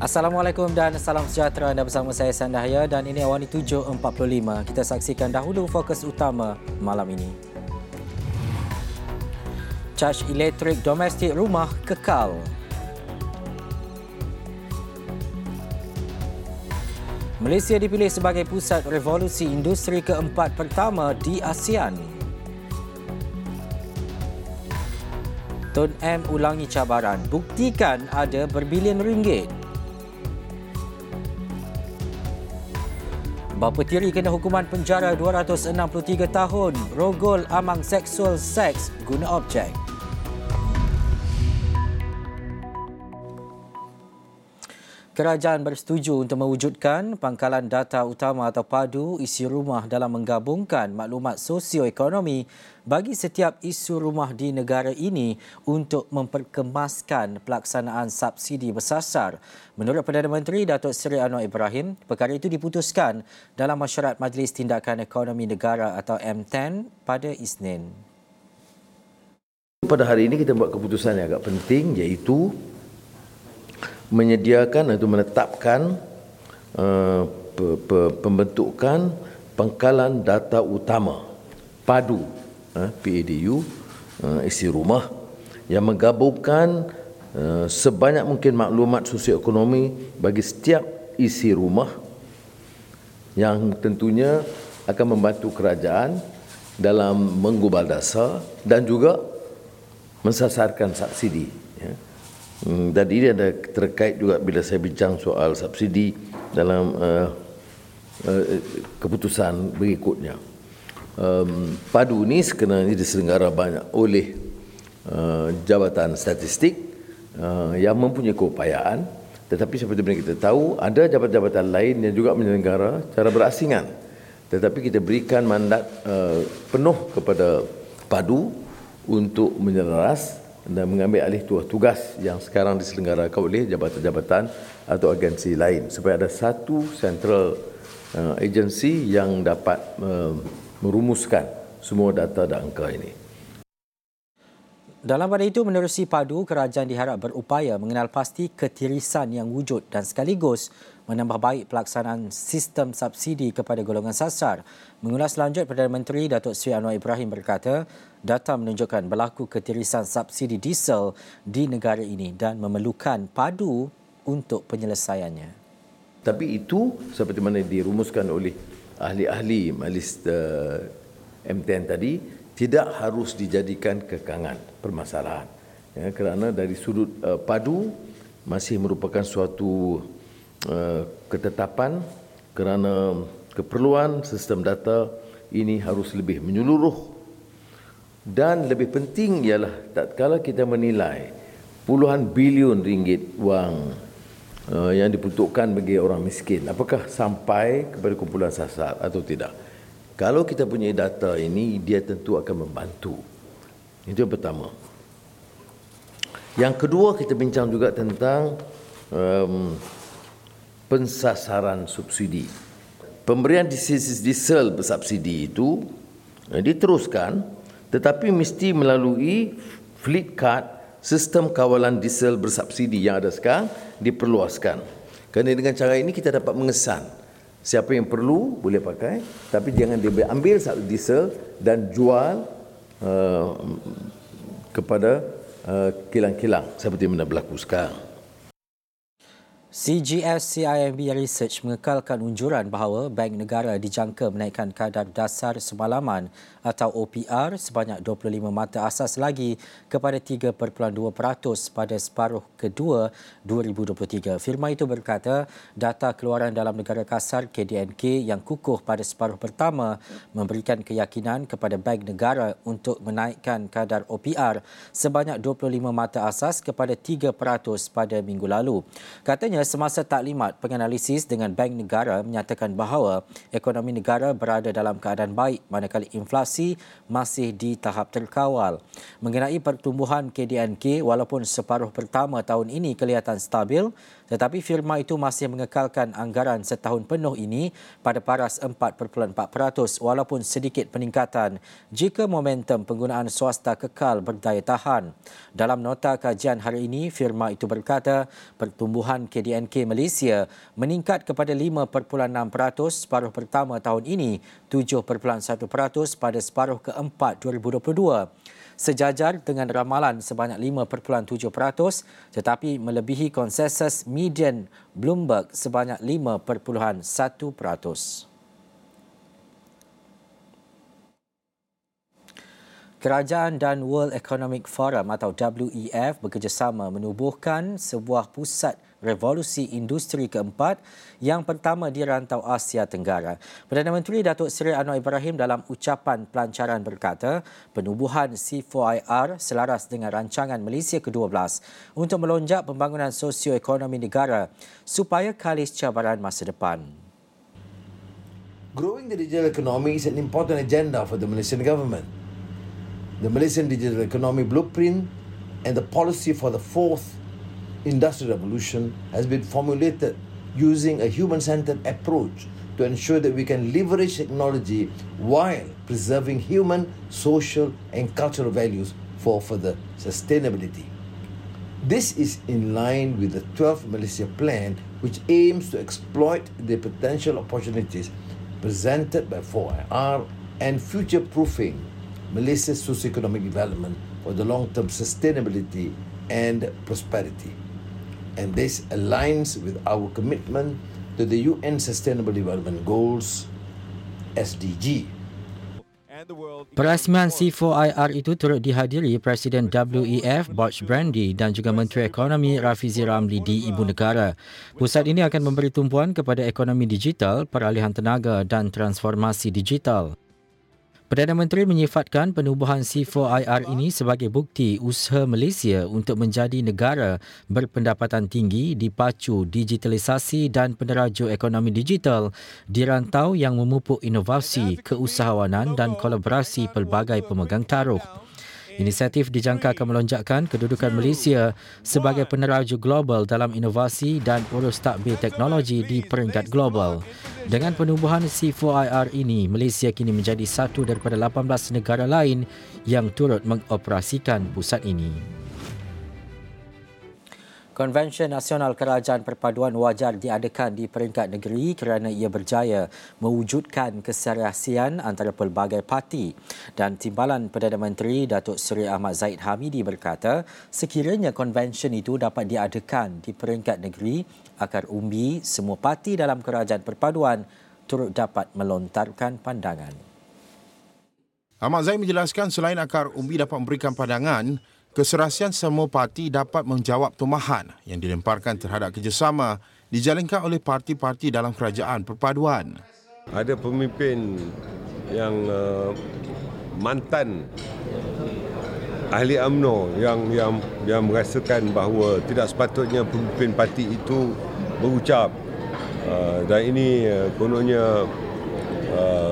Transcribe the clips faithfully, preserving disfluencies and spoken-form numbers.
Assalamualaikum dan salam sejahtera. Anda bersama saya Sandahya dan ini Awani tujuh empat puluh lima. Kita saksikan dahulu fokus utama malam ini. Caj elektrik domestik rumah kekal. Malaysia dipilih sebagai pusat revolusi industri keempat pertama di ASEAN. Tun M ulangi cabaran, buktikan ada berbilion ringgit. Bapa tiri kena hukuman penjara dua ratus enam puluh tiga tahun, rogol amang seksual seks guna objek. Kerajaan bersetuju untuk mewujudkan pangkalan data utama atau PADU isi rumah dalam menggabungkan maklumat sosioekonomi bagi setiap isu rumah di negara ini untuk memperkemaskan pelaksanaan subsidi bersasar. Menurut Perdana Menteri Datuk Seri Anwar Ibrahim, perkara itu diputuskan dalam mesyuarat Majlis Tindakan Ekonomi Negara atau M S E N pada Isnin. Pada hari ini kita buat keputusan yang agak penting, iaitu menyediakan atau menetapkan uh, pe, pe, pembentukan pangkalan data utama PADU, uh, P A D U, uh, isi rumah yang menggabungkan uh, sebanyak mungkin maklumat sosioekonomi bagi setiap isi rumah, yang tentunya akan membantu kerajaan dalam menggubal dasar dan juga mensasarkan subsidi, ya. Dan ini ada terkait juga bila saya bincang soal subsidi dalam uh, uh, keputusan berikutnya. Um, PADU ini sebenarnya diselenggara banyak oleh uh, Jabatan Statistik uh, yang mempunyai keupayaan, tetapi seperti yang kita tahu ada jabatan-jabatan lain yang juga menyelenggara cara berasingan. Tetapi kita berikan mandat uh, penuh kepada PADU untuk menyelaras dan mengambil alih tugas yang sekarang diselenggarakan oleh jabatan-jabatan atau agensi lain, supaya ada satu central uh, agensi yang dapat uh, merumuskan semua data dan angka ini. Dalam pada itu, menerusi PADU, kerajaan diharap berupaya mengenal pasti ketirisan yang wujud dan sekaligus menambah baik pelaksanaan sistem subsidi kepada golongan sasar. Mengulas lanjut, Perdana Menteri Datuk Seri Anwar Ibrahim berkata, data menunjukkan berlaku ketirisan subsidi diesel di negara ini dan memerlukan PADU untuk penyelesaiannya. Tapi itu seperti mana dirumuskan oleh ahli-ahli Majlis uh, M S E N tadi, tidak harus dijadikan kekangan permasalahan, ya, kerana dari sudut uh, PADU masih merupakan suatu uh, ketetapan, kerana keperluan sistem data ini harus lebih menyeluruh. Dan lebih penting ialah tatkala kita menilai puluhan bilion ringgit wang uh, yang diperuntukkan bagi orang miskin, apakah sampai kepada kumpulan sasar atau tidak. Kalau kita punya data ini, dia tentu akan membantu. Itu yang pertama. Yang kedua, kita bincang juga tentang um, pensasaran subsidi. Pemberian diesel bersubsidi itu uh, diteruskan, tetapi mesti melalui fleet card, sistem kawalan diesel bersubsidi yang ada sekarang diperluaskan. Kerana dengan cara ini kita dapat mengesan siapa yang perlu boleh pakai, tapi jangan dia ambil satu diesel dan jual uh, kepada uh, kilang-kilang seperti mana berlaku sekarang. C G S C I M B Research mengekalkan unjuran bahawa Bank Negara dijangka menaikkan kadar dasar semalaman atau O P R sebanyak dua puluh lima mata asas lagi kepada tiga perpuluhan dua peratus pada separuh kedua dua ribu dua puluh tiga. Firma itu berkata data keluaran dalam negara kasar K D N K yang kukuh pada separuh pertama memberikan keyakinan kepada Bank Negara untuk menaikkan kadar O P R sebanyak dua puluh lima mata asas kepada tiga peratus pada minggu lalu. Katanya semasa taklimat, penganalisis dengan Bank Negara menyatakan bahawa ekonomi negara berada dalam keadaan baik manakala inflasi masih di tahap terkawal. Mengenai pertumbuhan K D N K, walaupun separuh pertama tahun ini kelihatan stabil, tetapi firma itu masih mengekalkan anggaran setahun penuh ini pada paras empat perpuluhan empat peratus walaupun sedikit peningkatan jika momentum penggunaan swasta kekal berdaya tahan. Dalam nota kajian hari ini, firma itu berkata pertumbuhan K D D N K Malaysia meningkat kepada lima perpuluhan enam peratus separuh pertama tahun ini, tujuh perpuluhan satu peratus pada separuh keempat dua ribu dua puluh dua. Sejajar dengan ramalan sebanyak lima perpuluhan tujuh peratus tetapi melebihi konsensus median Bloomberg sebanyak lima perpuluhan satu peratus. Kerajaan dan World Economic Forum atau W E F bekerjasama menubuhkan sebuah pusat revolusi industri keempat yang pertama di rantau Asia Tenggara. Perdana Menteri Datuk Seri Anwar Ibrahim dalam ucapan pelancaran berkata, penubuhan C empat I R selaras dengan rancangan Malaysia ke dua belas untuk melonjak pembangunan sosioekonomi negara supaya kalis cabaran masa depan. Growing the digital economy is an important agenda for the Malaysian government. The Malaysian Digital Economy Blueprint and the policy for the fourth industrial revolution has been formulated using a human-centered approach to ensure that we can leverage technology while preserving human, social and cultural values for further sustainability. This is in line with the twelfth Malaysia Plan, which aims to exploit the potential opportunities presented by four I R and future-proofing Malaysia's socio-economic development for the long-term sustainability and prosperity. And this aligns with our commitment to the U N Sustainable Development Goals, S D G. Perasmian C empat I R itu turut dihadiri Presiden W E F Bosch Brandy dan juga Menteri Ekonomi Rafizi Ramli di Ibu Negara. Pusat ini akan memberi tumpuan kepada ekonomi digital, peralihan tenaga dan transformasi digital. Perdana Menteri menyifatkan penubuhan C empat I R ini sebagai bukti usaha Malaysia untuk menjadi negara berpendapatan tinggi dipacu digitalisasi dan peneraju ekonomi digital di rantau yang memupuk inovasi, keusahawanan dan kolaborasi pelbagai pemegang taruh. Inisiatif dijangka akan melonjakkan kedudukan Malaysia sebagai peneraju global dalam inovasi dan urus takbir teknologi di peringkat global. Dengan penubuhan C empat I R ini, Malaysia kini menjadi satu daripada lapan belas negara lain yang turut mengoperasikan pusat ini. Konvensyen Nasional Kerajaan Perpaduan wajar diadakan di peringkat negeri kerana ia berjaya mewujudkan keserasian antara pelbagai parti. Dan Timbalan Perdana Menteri Datuk Seri Ahmad Zahid Hamidi berkata, sekiranya konvensyen itu dapat diadakan di peringkat negeri, akar umbi semua parti dalam Kerajaan Perpaduan turut dapat melontarkan pandangan. Ahmad Zahid menjelaskan selain akar umbi dapat memberikan pandangan, keserasian semua parti dapat menjawab tumahan yang dilemparkan terhadap kerjasama dijalankan oleh parti-parti dalam kerajaan perpaduan. Ada pemimpin yang uh, mantan ahli U M N O yang yang yang merasakan bahawa tidak sepatutnya pemimpin parti itu berucap uh, dan ini uh, kononnya uh,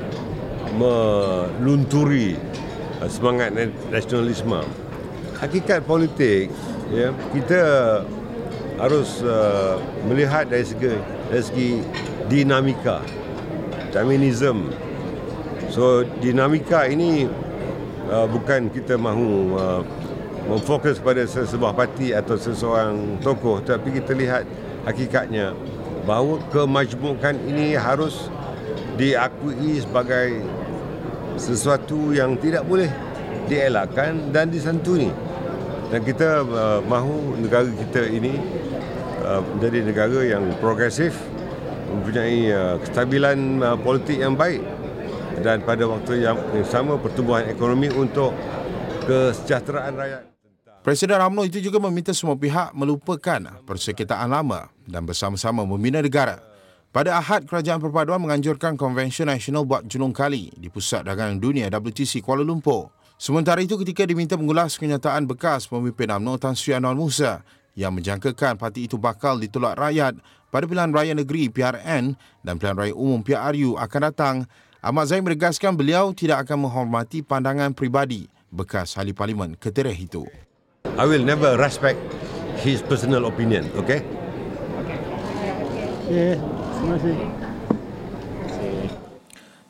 melunturi uh, semangat nasionalisme. Hakikat politik, ya, kita harus uh, melihat dari segi, dari segi dinamika, dynamism. So dinamika ini uh, bukan kita mahu uh, memfokus pada sebuah parti atau seseorang tokoh, tapi kita lihat hakikatnya bahawa kemajmukan ini harus diakui sebagai sesuatu yang tidak boleh dielakkan dan disantuni. Dan kita uh, mahu negara kita ini uh, menjadi negara yang progresif, mempunyai uh, kestabilan uh, politik yang baik dan pada waktu yang, yang sama pertumbuhan ekonomi untuk kesejahteraan rakyat. Presiden U M N O itu juga meminta semua pihak melupakan persengketaan lama dan bersama-sama membina negara. Pada Ahad, Kerajaan Perpaduan menganjurkan Konvensyen Nasional buat julung kali di Pusat Dagangan Dunia W T C Kuala Lumpur. Sementara itu, ketika diminta mengulas kenyataan bekas pemimpin U M N O Tan Sri Anwar Musa yang menjangkakan parti itu bakal ditolak rakyat pada pilihan raya negeri P R N dan pilihan raya umum P R U akan datang, Ahmad Zahid menegaskan beliau tidak akan menghormati pandangan peribadi bekas ahli parlimen ketereh itu. I will never respect his personal opinion, okay? Okay, terima kasih.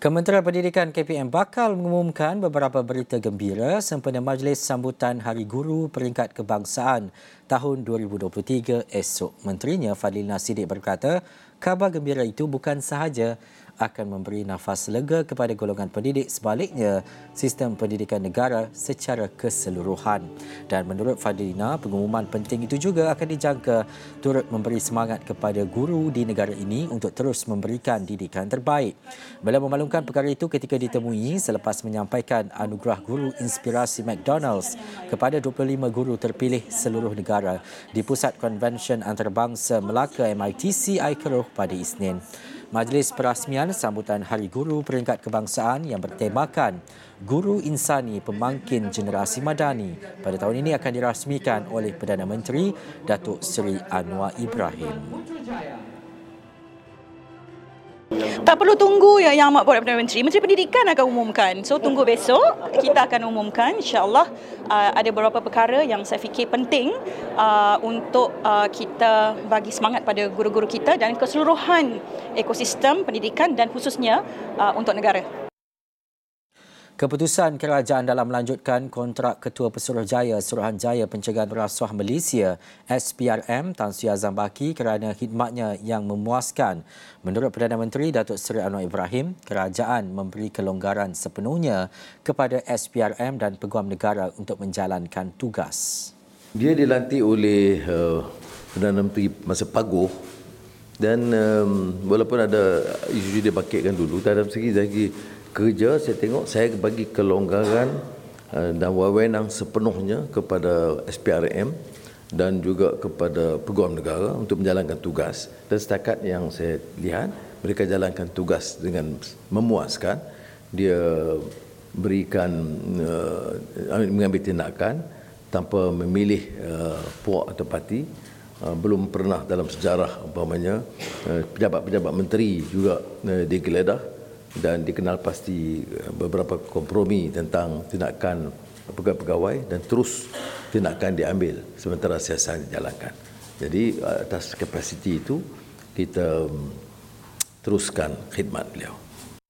Kementerian Pendidikan K P M bakal mengumumkan beberapa berita gembira sempena Majlis Sambutan Hari Guru Peringkat Kebangsaan tahun dua ribu dua puluh tiga esok. Menterinya Fadlina Siddiq berkata, khabar gembira itu bukan sahaja akan memberi nafas lega kepada golongan pendidik, sebaliknya sistem pendidikan negara secara keseluruhan. Dan menurut Fadlina, pengumuman penting itu juga akan dijangka turut memberi semangat kepada guru di negara ini untuk terus memberikan didikan terbaik. Beliau memaklumkan perkara itu ketika ditemui selepas menyampaikan anugerah guru inspirasi McDonald's kepada dua puluh lima guru terpilih seluruh negara di Pusat Konvensyen Antarabangsa Melaka M I T C Aikeroh pada Isnin. Majlis perasmian sambutan Hari Guru Peringkat Kebangsaan yang bertemakan Guru Insani Pemangkin Generasi Madani pada tahun ini akan dirasmikan oleh Perdana Menteri Datuk Seri Anwar Ibrahim. Tak perlu tunggu yang yang amat buat Perdana Menteri. Menteri Pendidikan akan umumkan. So tunggu besok kita akan umumkan, insya-Allah. Uh, ada beberapa perkara yang saya fikir penting uh, untuk uh, kita bagi semangat pada guru-guru kita dan keseluruhan ekosistem pendidikan dan khususnya uh, untuk negara. Keputusan kerajaan dalam melanjutkan kontrak Ketua Pesuruhjaya Suruhanjaya Pencegahan Rasuah Malaysia S P R M Tan Sri Azam Baki kerana khidmatnya yang memuaskan. Menurut Perdana Menteri Datuk Seri Anwar Ibrahim, kerajaan memberi kelonggaran sepenuhnya kepada S P R M dan peguam negara untuk menjalankan tugas. Dia dilantik oleh uh, Perdana Menteri masa paguh dan um, walaupun ada isu dia bakitkan dulu, dalam segi segi kerja saya tengok saya bagi kelonggaran uh, dan wewenang sepenuhnya kepada S P R M dan juga kepada peguam negara untuk menjalankan tugas, dan setakat yang saya lihat mereka jalankan tugas dengan memuaskan. Dia berikan uh, mengambil tindakan tanpa memilih uh, puak atau parti. Uh, belum pernah dalam sejarah umpamanya uh, pejabat-pejabat menteri juga uh, digeledah dan dikenal pasti beberapa kompromi tentang tindakan pegawai-pegawai dan terus tindakan diambil sementara siasat dijalankan. Jadi atas kapasiti itu kita teruskan khidmat beliau.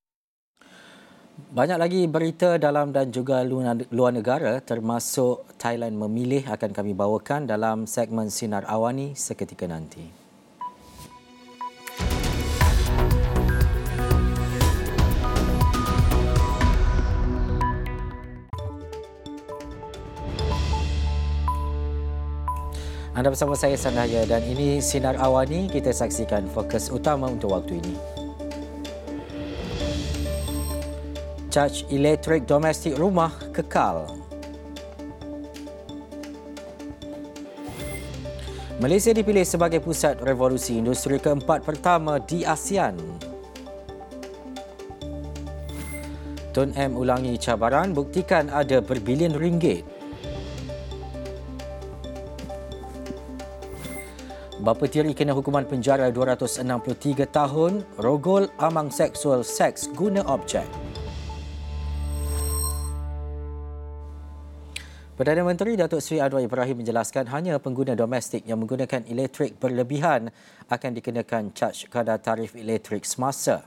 Banyak lagi berita dalam dan juga luar negara termasuk Thailand memilih akan kami bawakan dalam segmen Sinar Awani seketika nanti. Anda bersama saya Sanaya dan ini Sinar Awani. Kita saksikan fokus utama untuk waktu ini. Caj elektrik domestik rumah kekal. Malaysia dipilih sebagai pusat revolusi industri keempat pertama di ASEAN. Tun M ulangi cabaran, buktikan ada berbilion ringgit. Bapa tiri kena hukuman penjara dua ratus enam puluh tiga tahun, rogol amang seksual seks guna objek. Perdana Menteri Datuk Seri Anwar Ibrahim menjelaskan hanya pengguna domestik yang menggunakan elektrik berlebihan akan dikenakan caj kadar tarif elektrik semasa.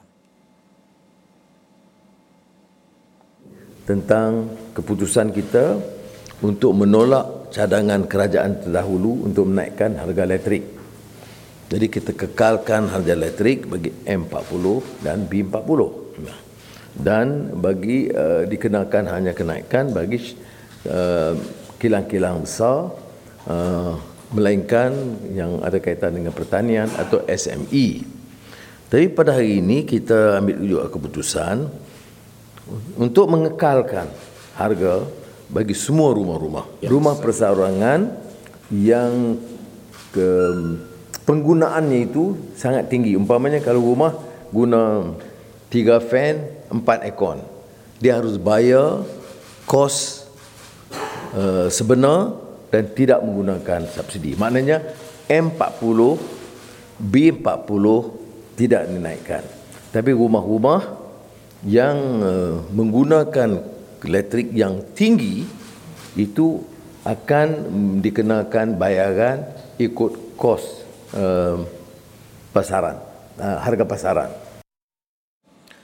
Tentang keputusan kita untuk menolak cadangan kerajaan terdahulu untuk menaikkan harga elektrik. Jadi kita kekalkan harga elektrik bagi M empat puluh dan B empat puluh. Dan bagi uh, dikenakan hanya kenaikan bagi uh, kilang-kilang besar, uh, melainkan yang ada kaitan dengan pertanian atau S M E. Tapi pada hari ini kita ambil juga keputusan untuk mengekalkan harga bagi semua rumah-rumah. Rumah perseorangan yang ke penggunaannya itu sangat tinggi. Umpamanya kalau rumah guna tiga fan, empat aircon, dia harus bayar kos uh, sebenar dan tidak menggunakan subsidi. Maknanya M empat puluh, B empat puluh tidak dinaikkan. Tapi rumah-rumah yang uh, menggunakan elektrik yang tinggi itu akan dikenakan bayaran ikut kos Uh, pasaran, uh, harga pasaran.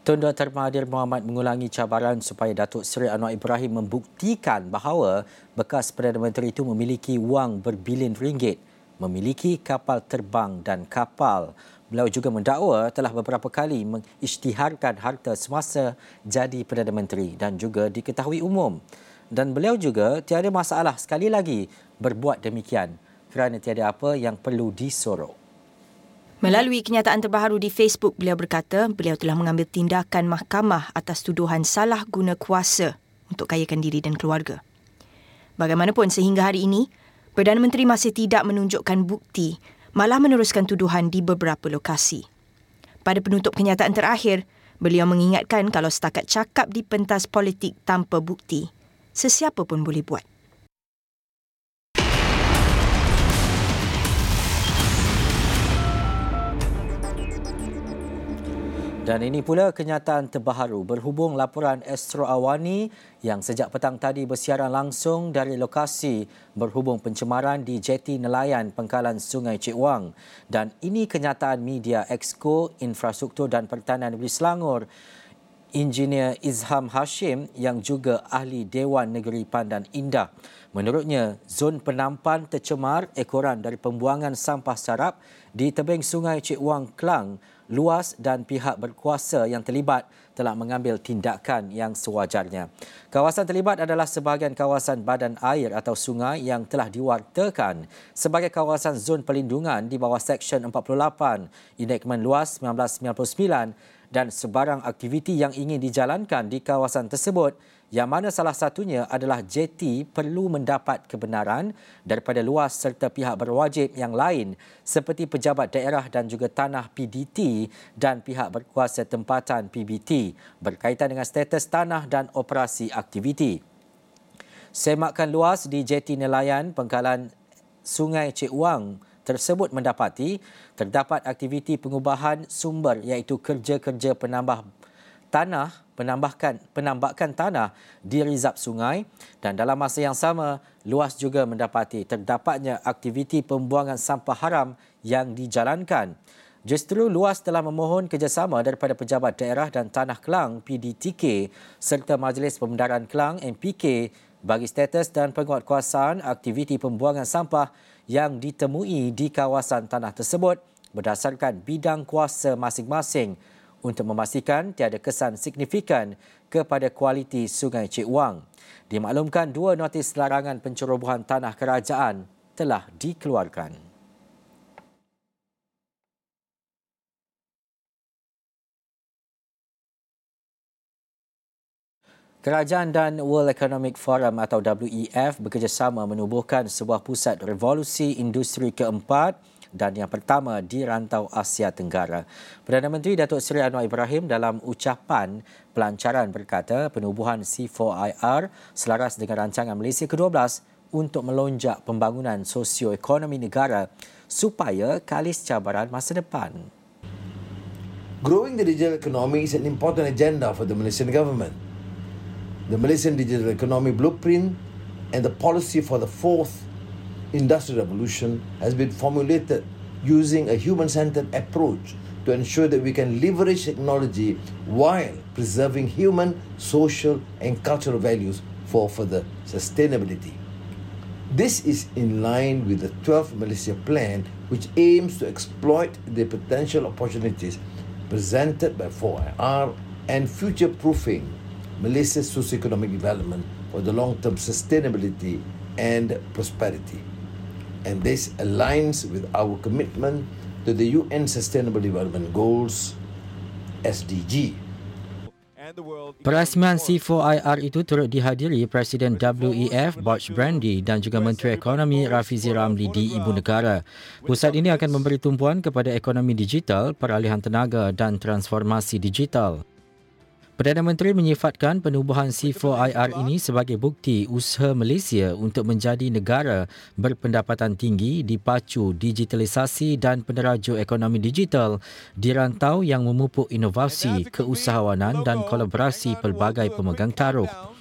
Tun Dr Mahathir Mohamad mengulangi cabaran supaya Datuk Seri Anwar Ibrahim membuktikan bahawa bekas Perdana Menteri itu memiliki wang berbilion ringgit, memiliki kapal terbang dan kapal. Beliau juga mendakwa telah beberapa kali mengisytiharkan harta semasa jadi Perdana Menteri dan juga diketahui umum. Dan beliau juga tiada masalah sekali lagi berbuat demikian kerana tiada apa yang perlu disorok. Melalui kenyataan terbaru di Facebook, beliau berkata beliau telah mengambil tindakan mahkamah atas tuduhan salah guna kuasa untuk kayakan diri dan keluarga. Bagaimanapun sehingga hari ini, Perdana Menteri masih tidak menunjukkan bukti, malah meneruskan tuduhan di beberapa lokasi. Pada penutup kenyataan terakhir, beliau mengingatkan kalau setakat cakap di pentas politik tanpa bukti, sesiapa pun boleh buat. Dan ini pula kenyataan terbaru berhubung laporan Astro Awani yang sejak petang tadi bersiaran langsung dari lokasi berhubung pencemaran di jeti nelayan pangkalan Sungai Cik Wang. Dan ini kenyataan media Exco Infrastruktur dan Pertahanan Negeri Selangor, Engineer Izham Hashim yang juga ahli Dewan Negeri Pandan Indah. Menurutnya, zon penampan tercemar ekoran dari pembuangan sampah sarap di tebing Sungai Cik Wang, Klang luas dan pihak berkuasa yang terlibat telah mengambil tindakan yang sewajarnya. Kawasan terlibat adalah sebahagian kawasan badan air atau sungai yang telah diwartakan sebagai kawasan zon perlindungan di bawah Seksyen empat puluh lapan Enactment Luas seribu sembilan ratus sembilan puluh sembilan dan sebarang aktiviti yang ingin dijalankan di kawasan tersebut yang mana salah satunya adalah jeti perlu mendapat kebenaran daripada luas serta pihak berwajib yang lain seperti pejabat daerah dan juga tanah P D T dan pihak berkuasa tempatan P B T berkaitan dengan status tanah dan operasi aktiviti. Semakan luas di jeti nelayan pangkalan Sungai Cik Wang tersebut mendapati terdapat aktiviti pengubahan sumber iaitu kerja-kerja penambah tanah, penambahkan penambakan tanah di rizab sungai dan dalam masa yang sama luas juga mendapati terdapatnya aktiviti pembuangan sampah haram yang dijalankan. Justru luas telah memohon kerjasama daripada Pejabat Daerah dan Tanah Klang P D T K serta Majlis Pembedaran Klang M P K bagi status dan penguatkuasaan aktiviti pembuangan sampah yang ditemui di kawasan tanah tersebut berdasarkan bidang kuasa masing-masing untuk memastikan tiada kesan signifikan kepada kualiti Sungai Cik Wang. Dimaklumkan dua notis larangan pencerobohan tanah kerajaan telah dikeluarkan. Kerajaan dan World Economic Forum atau W E F bekerjasama menubuhkan sebuah pusat revolusi industri keempat dan yang pertama di rantau Asia Tenggara. Perdana Menteri Datuk Seri Anwar Ibrahim dalam ucapan pelancaran berkata penubuhan C four I R selaras dengan rancangan Malaysia ke dua belas untuk melonjak pembangunan sosioekonomi negara supaya kalis cabaran masa depan. Growing the digital economy is an important agenda for the Malaysian government. The Malaysian Digital Economy Blueprint and the policy for the fourth Industrial Revolution has been formulated using a human-centered approach to ensure that we can leverage technology while preserving human, social and cultural values for further sustainability. This is in line with the twelfth Malaysia Plan, which aims to exploit the potential opportunities presented by four I R and future-proofing Malaysia's socio-economic development for the long-term sustainability and prosperity. And this aligns with our commitment to the U N Sustainable Development Goals, S D G. Perasmian C four I R itu turut dihadiri Presiden W E F Bosch Brandy dan juga Menteri Ekonomi Rafizi Ramli di Ibu Negara. Pusat ini akan memberi tumpuan kepada ekonomi digital, peralihan tenaga dan transformasi digital. Perdana Menteri menyifatkan penubuhan C four I R ini sebagai bukti usaha Malaysia untuk menjadi negara berpendapatan tinggi dipacu digitalisasi dan peneraju ekonomi digital di rantau yang memupuk inovasi, keusahawanan dan kolaborasi pelbagai pemegang taruh.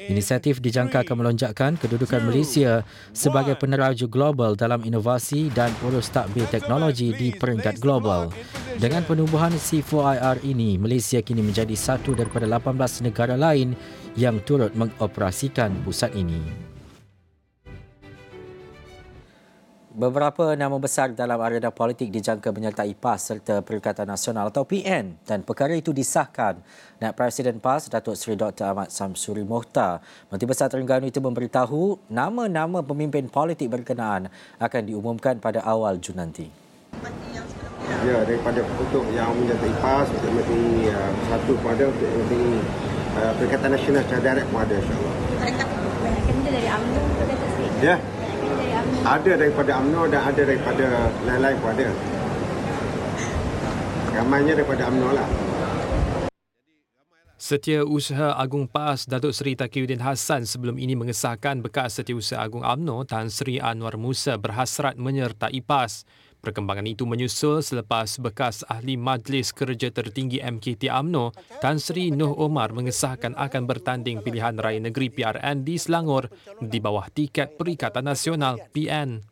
Inisiatif dijangka akan melonjakkan kedudukan Malaysia sebagai peneraju global dalam inovasi dan urus takbir teknologi di peringkat global. Dengan penubuhan C empat I R ini, Malaysia kini menjadi satu daripada lapan belas negara lain yang turut mengoperasikan pusat ini. Beberapa nama besar dalam arena politik dijangka menyertai P A S serta Perikatan Nasional atau P N dan perkara itu disahkan. Naib Presiden P A S, Datuk Seri Doktor Ahmad Samsuri Mohtar, Menteri Besar Terengganu itu memberitahu nama-nama pemimpin politik berkenaan akan diumumkan pada awal Jun nanti. Ya, daripada untuk yang menyertai P A S, untuk Menteri uh, satu pun ada, untuk Menteri uh, Perikatan Nasional secara direct pun ada, insyaAllah. Kena dari U M N O ke Datuk Seri? Ya. Ada daripada U M N O dan ada daripada lain-lain pun ada. Ramainya daripada U M N O lah. Setiausaha Agung P A S Datuk Seri Taqiyuddin Hassan sebelum ini mengesahkan bekas Setiausaha Agung U M N O Tan Sri Anwar Musa berhasrat menyertai P A S. Perkembangan itu menyusul selepas bekas Ahli Majlis Kerja Tertinggi M K T U M N O Tan Sri Noh Omar mengesahkan akan bertanding pilihan raya negeri P R N di Selangor di bawah tiket Perikatan Nasional P N.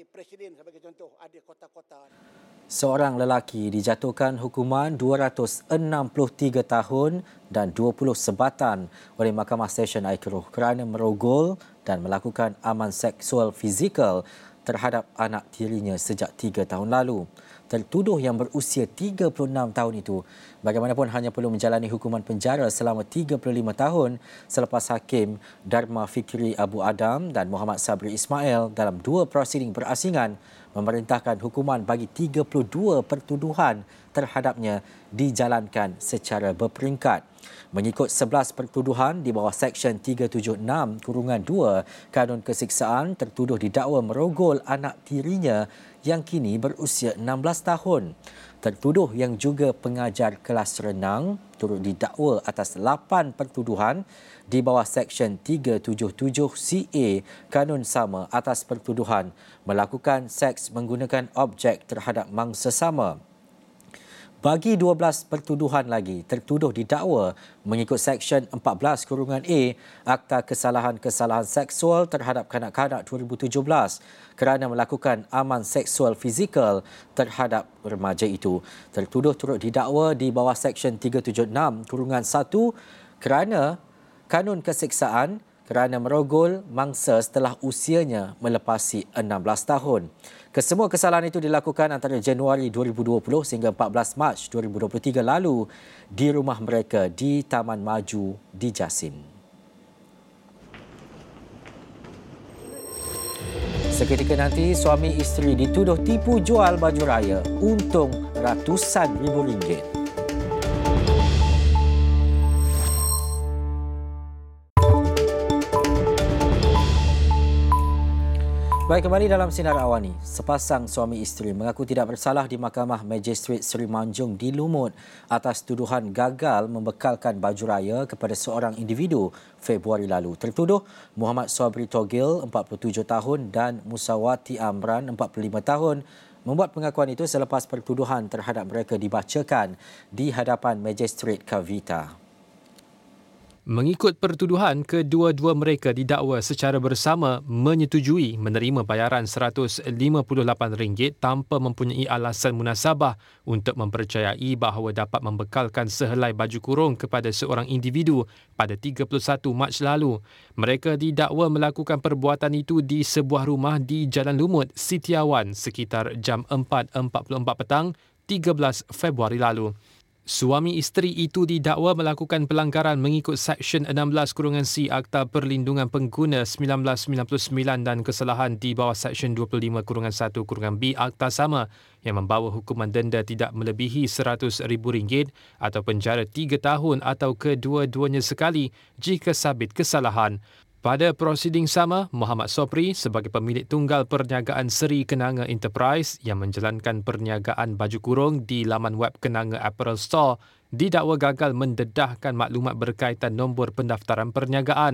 Seorang lelaki dijatuhkan hukuman dua ratus enam puluh tiga tahun dan dua puluh sebatan oleh Mahkamah Session Air Keroh kerana merogol dan melakukan aman seksual fizikal terhadap anak tirinya sejak tiga tahun lalu. Tertuduh yang berusia tiga puluh enam tahun itu bagaimanapun hanya perlu menjalani hukuman penjara selama tiga puluh lima tahun selepas Hakim Dharma Fikri Abu Adam dan Muhammad Sabri Ismail dalam dua prosiding berasingan memerintahkan hukuman bagi tiga puluh dua pertuduhan terhadapnya dijalankan secara berperingkat. Mengikut sebelas pertuduhan di bawah Seksyen tiga tujuh enam kurungan dua Kanun Kesiksaan, tertuduh didakwa merogol anak tirinya yang kini berusia enam belas tahun. Tertuduh yang juga pengajar kelas renang turut didakwa atas lapan pertuduhan di bawah Seksyen tiga tujuh tujuh C A Kanun sama atas pertuduhan melakukan seks menggunakan objek terhadap mangsa sama. Bagi dua belas pertuduhan lagi, tertuduh didakwa mengikut Seksyen empat belas kurungan A Akta Kesalahan-Kesalahan Seksual terhadap Kanak-kanak dua ribu tujuh belas kerana melakukan aman seksual fizikal terhadap remaja itu. Tertuduh turut didakwa di bawah Seksyen tiga tujuh enam kurungan satu kerana Kanun Kesiksaan kerana merogol mangsa setelah usianya melepasi enam belas tahun. Kesemua kesalahan itu dilakukan antara Januari dua ribu dua puluh sehingga empat belas Mac dua ribu dua puluh tiga lalu di rumah mereka di Taman Maju di Jasin. Seketika nanti, suami isteri dituduh tipu jual baju raya untung ratusan ribu ringgit. Baik, kembali dalam Sinar Awani. Sepasang suami isteri mengaku tidak bersalah di Mahkamah Magistrate Seri Manjung di Lumut atas tuduhan gagal membekalkan baju raya kepada seorang individu Februari lalu. Tertuduh Muhammad Sobri Togil, empat puluh tujuh tahun dan Musawati Amran, empat puluh lima tahun, membuat pengakuan itu selepas pertuduhan terhadap mereka dibacakan di hadapan Magistrate Kavita. Mengikut pertuduhan, kedua-dua mereka didakwa secara bersama menyetujui menerima bayaran seratus lima puluh lapan ringgit tanpa mempunyai alasan munasabah untuk mempercayai bahawa dapat membekalkan sehelai baju kurung kepada seorang individu pada tiga puluh satu Mac lalu. Mereka didakwa melakukan perbuatan itu di sebuah rumah di Jalan Lumut, Sitiawan sekitar jam empat empat puluh empat petang tiga belas Februari lalu. Suami isteri itu didakwa melakukan pelanggaran mengikut Seksyen enam belas kurungan C Akta Perlindungan Pengguna seribu sembilan ratus sembilan puluh sembilan dan kesalahan di bawah Seksyen dua puluh lima kurungan satu kurungan B Akta sama yang membawa hukuman denda tidak melebihi seratus ribu ringgit atau penjara tiga tahun atau kedua-duanya sekali jika sabit kesalahan. Pada prosiding sama, Muhammad Sobri sebagai pemilik tunggal perniagaan Seri Kenanga Enterprise yang menjalankan perniagaan baju kurung di laman web Kenanga Apparel Store didakwa gagal mendedahkan maklumat berkaitan nombor pendaftaran perniagaan.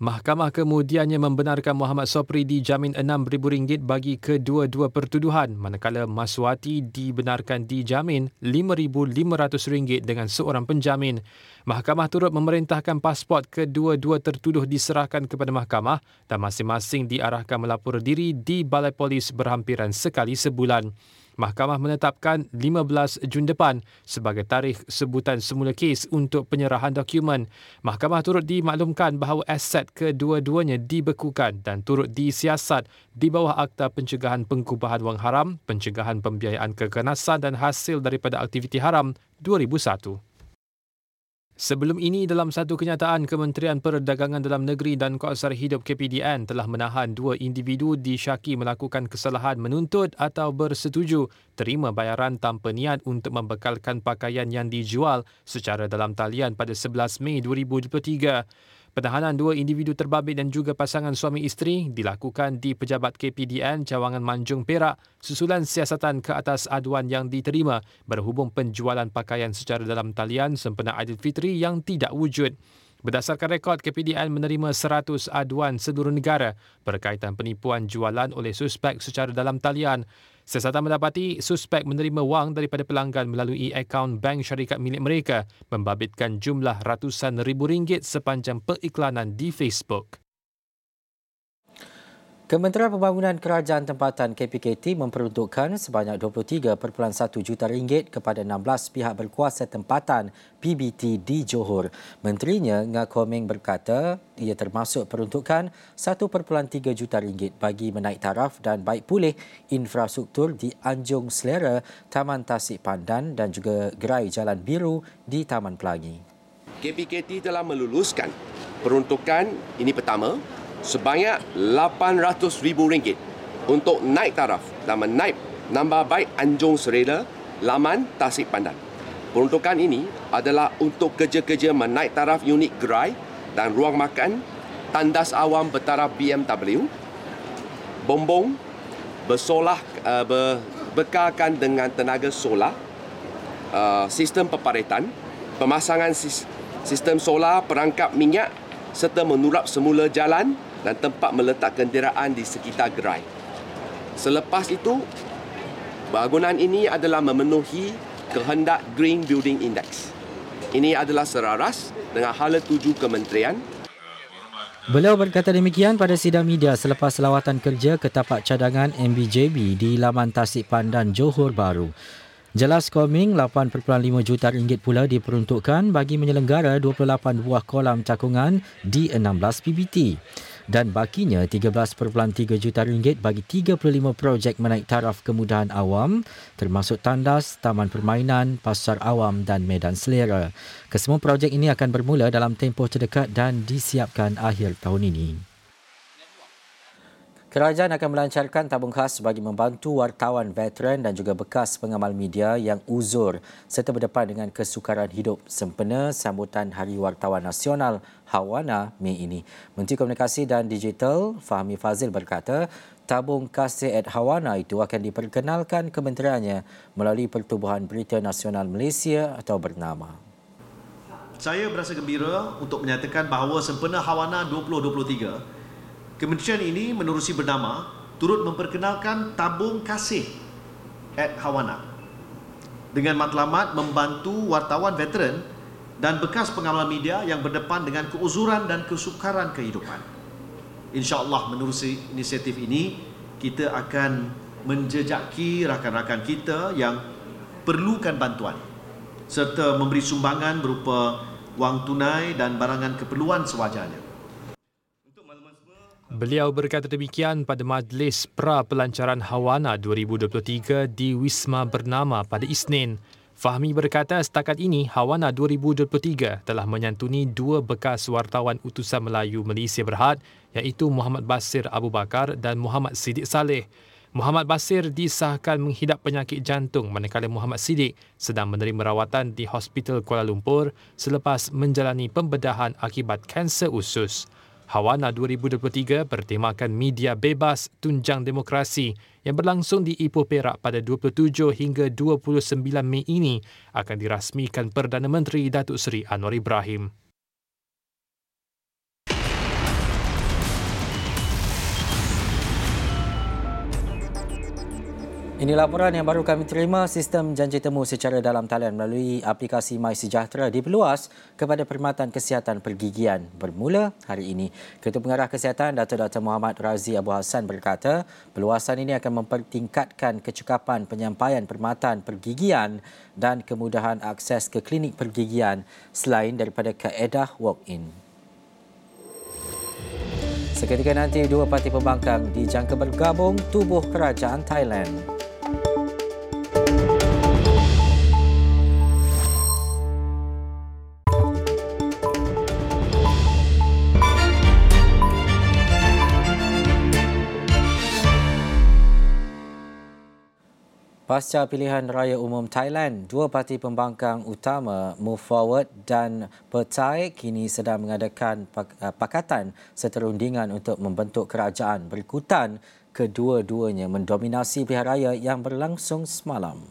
Mahkamah kemudiannya membenarkan Muhammad Sopri dijamin enam ribu ringgit bagi kedua-dua pertuduhan, manakala Maswati dibenarkan dijamin lima ribu lima ratus ringgit dengan seorang penjamin. Mahkamah turut memerintahkan pasport kedua-dua tertuduh diserahkan kepada mahkamah dan masing-masing diarahkan melapor diri di Balai Polis berhampiran sekali sebulan. Mahkamah menetapkan lima belas Jun depan sebagai tarikh sebutan semula kes untuk penyerahan dokumen. Mahkamah turut dimaklumkan bahawa aset kedua-duanya dibekukan dan turut disiasat di bawah Akta Pencegahan Pengkubahan Wang Haram, Pencegahan Pembiayaan Keganasan dan Hasil daripada Aktiviti Haram dua ribu satu. Sebelum ini, dalam satu kenyataan, Kementerian Perdagangan Dalam Negeri dan Kos Sara Hidup K P D N telah menahan dua individu disyaki melakukan kesalahan menuntut atau bersetuju terima bayaran tanpa niat untuk membekalkan pakaian yang dijual secara dalam talian pada sebelas Mei dua ribu dua puluh tiga. Penahanan dua individu terbabit dan juga pasangan suami isteri dilakukan di Pejabat K P D N Cawangan Manjung Perak susulan siasatan ke atas aduan yang diterima berhubung penjualan pakaian secara dalam talian sempena Aidilfitri yang tidak wujud. Berdasarkan rekod, K P D N menerima seratus aduan seluruh negara berkaitan penipuan jualan oleh suspek secara dalam talian. Siasatan mendapati suspek menerima wang daripada pelanggan melalui akaun bank syarikat milik mereka, membabitkan jumlah ratusan ribu ringgit sepanjang periklanan di Facebook. Kementerian Pembangunan Kerajaan Tempatan K P K T memperuntukkan sebanyak dua puluh tiga perpuluhan satu juta ringgit kepada enam belas pihak berkuasa tempatan P B T di Johor. Menterinya Nga Komeng berkata ia termasuk peruntukan satu perpuluhan tiga juta ringgit bagi menaik taraf dan baik pulih infrastruktur di Anjung Selera, Taman Tasik Pandan dan juga gerai Jalan Biru di Taman Pelangi. K P K T telah meluluskan peruntukan ini pertama sebanyak lapan ratus ribu ringgit untuk naik taraf dan menaip nambah baik Anjung Serela, Laman, Tasik Pandan. Peruntukan ini adalah untuk kerja-kerja menaik taraf unit gerai dan ruang makan, tandas awam bertaraf B M W, bombong, bersolah, uh, berbekalkan dengan tenaga solar, uh, sistem peparitan, pemasangan sistem solar, perangkap minyak serta menurap semula jalan dan tempat meletak kenderaan di sekitar gerai. Selepas itu, bangunan ini adalah memenuhi kehendak Green Building Index. Ini adalah selaras dengan hala tuju kementerian. Beliau berkata demikian pada sidang media selepas lawatan kerja ke tapak cadangan M B J B di Laman Tasik Pandan, Johor Bahru. Jelas Komeng, lapan perpuluhan lima juta ringgit pula diperuntukkan bagi menyelenggara dua puluh lapan buah kolam cakungan di enam belas P B T. Dan bakinya tiga belas perpuluhan tiga juta ringgit bagi tiga puluh lima projek menaik taraf kemudahan awam termasuk tandas, taman permainan, pasar awam dan medan selera. Kesemua projek ini akan bermula dalam tempoh terdekat dan disiapkan akhir tahun ini. Kerajaan akan melancarkan tabung khas bagi membantu wartawan veteran dan juga bekas pengamal media yang uzur serta berdepan dengan kesukaran hidup sempena sambutan Hari Wartawan Nasional Hawana Mei ini. Menteri Komunikasi dan Digital Fahmi Fazil berkata, tabung khas at Hawana itu akan diperkenalkan kementeriannya melalui Pertubuhan Berita Nasional Malaysia atau bernama. Saya berasa gembira untuk menyatakan bahawa sempena Hawana dua ribu dua puluh tiga, kementerian ini menerusi bernama turut memperkenalkan tabung kasih at Hawana dengan matlamat membantu wartawan veteran dan bekas pengamal media yang berdepan dengan keuzuran dan kesukaran kehidupan. InsyaAllah menerusi inisiatif ini, kita akan menjejaki rakan-rakan kita yang perlukan bantuan serta memberi sumbangan berupa wang tunai dan barangan keperluan sewajarnya. Beliau berkata demikian pada Majlis Pra-Pelancaran Hawana dua ribu dua puluh tiga di Wisma Bernama pada Isnin. Fahmi berkata setakat ini Hawana dua ribu dua puluh tiga telah menyantuni dua bekas wartawan utusan Melayu Malaysia Berhad iaitu Muhammad Basir Abu Bakar dan Muhammad Siddiq Saleh. Muhammad Basir disahkan menghidap penyakit jantung manakala Muhammad Siddiq sedang menerima rawatan di Hospital Kuala Lumpur selepas menjalani pembedahan akibat kanser usus. Hawana dua ribu dua puluh tiga bertemakan media bebas tunjang demokrasi yang berlangsung di Ipoh Perak pada dua puluh tujuh hingga dua puluh sembilan Mei ini akan dirasmikan Perdana Menteri Datuk Seri Anwar Ibrahim. Ini laporan yang baru kami terima. Sistem janji temu secara dalam talian melalui aplikasi MySejahtera diperluas kepada perkhidmatan kesihatan pergigian bermula hari ini. Ketua Pengarah Kesihatan Dato' Doktor Muhammad Razi Abu Hassan berkata, perluasan ini akan mempertingkatkan kecekapan penyampaian perkhidmatan pergigian dan kemudahan akses ke klinik pergigian selain daripada kaedah walk-in. Seketika nanti, dua parti pembangkang dijangka bergabung tubuh kerajaan Thailand. Pasca pilihan raya umum Thailand, dua parti pembangkang utama Move Forward dan Pertai kini sedang mengadakan pakatan serta rundingan untuk membentuk kerajaan berikutan. Kedua-duanya mendominasi pilihan raya yang berlangsung semalam.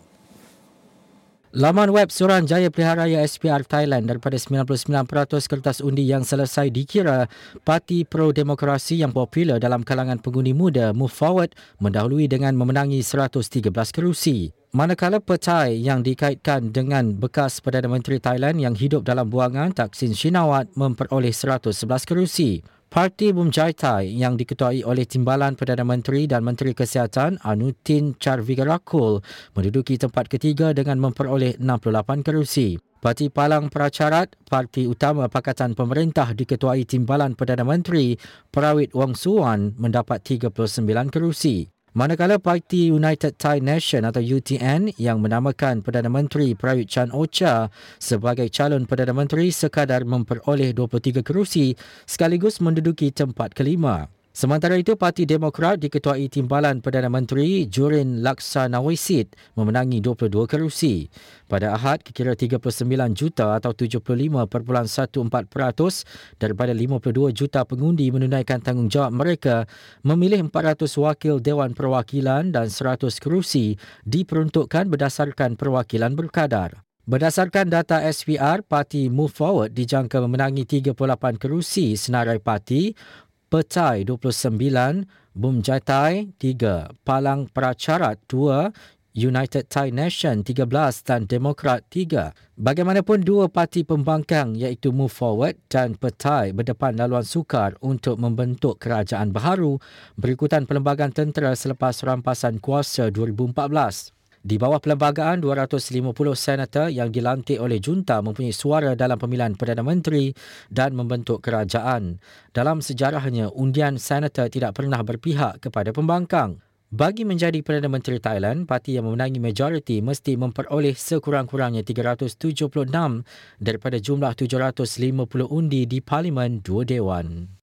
Laman web Suruhanjaya Pilihan Raya S P R Thailand, daripada sembilan puluh sembilan peratus kertas undi yang selesai dikira, Parti Pro-Demokrasi yang popular dalam kalangan pengundi muda Move Forward mendahului dengan memenangi seratus tiga belas kerusi. Manakala Pertai yang dikaitkan dengan bekas Perdana Menteri Thailand yang hidup dalam buangan Thaksin Shinawatra memperoleh seratus sebelas kerusi. Parti Bumjaitai yang diketuai oleh Timbalan Perdana Menteri dan Menteri Kesihatan Anutin Charvigarakul menduduki tempat ketiga dengan memperoleh enam puluh lapan kerusi. Parti Palang Pracarat, parti utama Pakatan Pemerintah diketuai Timbalan Perdana Menteri Prawit Wongsuwan mendapat tiga puluh sembilan kerusi. Manakala Parti United Thai Nation atau U T N yang menamakan Perdana Menteri Prayut Chan-o-cha sebagai calon Perdana Menteri sekadar memperoleh dua puluh tiga kerusi sekaligus menduduki tempat kelima. Sementara itu, Parti Demokrat diketuai Timbalan Perdana Menteri Jurin Laksanawisit memenangi dua puluh dua kerusi. Pada Ahad, kira tiga puluh sembilan juta atau tujuh puluh lima perpuluhan empat belas peratus daripada lima puluh dua juta pengundi menunaikan tanggungjawab mereka memilih empat ratus wakil Dewan Perwakilan dan seratus kerusi diperuntukkan berdasarkan perwakilan berkadar. Berdasarkan data S P R, Parti Move Forward dijangka memenangi tiga puluh lapan kerusi senarai parti, Pertai dua puluh sembilan, Bumjaitai tiga, Palang Pracarat dua, United Thai Nation tiga belas dan Demokrat tiga. Bagaimanapun, dua parti pembangkang iaitu Move Forward dan Pertai berdepan laluan sukar untuk membentuk kerajaan baharu berikutan Perlembagaan Tentera selepas rampasan kuasa dua ribu empat belas. Di bawah perlembagaan, dua ratus lima puluh senator yang dilantik oleh junta mempunyai suara dalam pemilihan Perdana Menteri dan membentuk kerajaan. Dalam sejarahnya, undian senator tidak pernah berpihak kepada pembangkang. Bagi menjadi Perdana Menteri Thailand, parti yang memenangi majoriti mesti memperoleh sekurang-kurangnya tiga ratus tujuh puluh enam daripada jumlah tujuh ratus lima puluh undi di Parlimen Dua Dewan.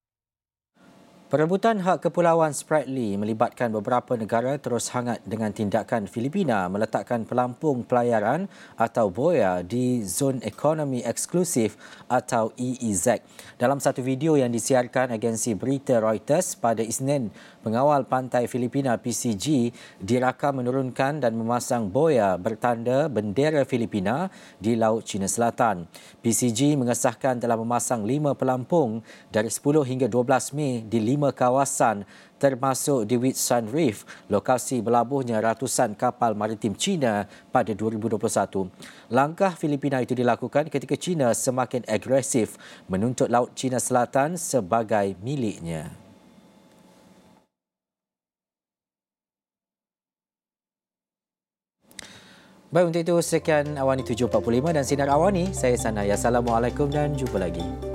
Perebutan hak kepulauan Spratly melibatkan beberapa negara terus hangat dengan tindakan Filipina meletakkan pelampung pelayaran atau boya di Zon Ekonomi Eksklusif atau E E Z. Dalam satu video yang disiarkan agensi berita Reuters pada Isnin, pengawal pantai Filipina P C G dirakam menurunkan dan memasang boya bertanda bendera Filipina di Laut Cina Selatan. P C G mengesahkan telah memasang lima pelampung dari sepuluh hingga dua belas Mei di lima kawasan termasuk di Whitsun Reef, lokasi berlabuhnya ratusan kapal maritim China pada dua ribu dua puluh satu. Langkah Filipina itu dilakukan ketika China semakin agresif menuntut Laut Cina Selatan sebagai miliknya. Baik, untuk itu sekian Awani tujuh empat puluh lima dan Sinar Awani. Saya Sanaya. Assalamualaikum dan jumpa lagi.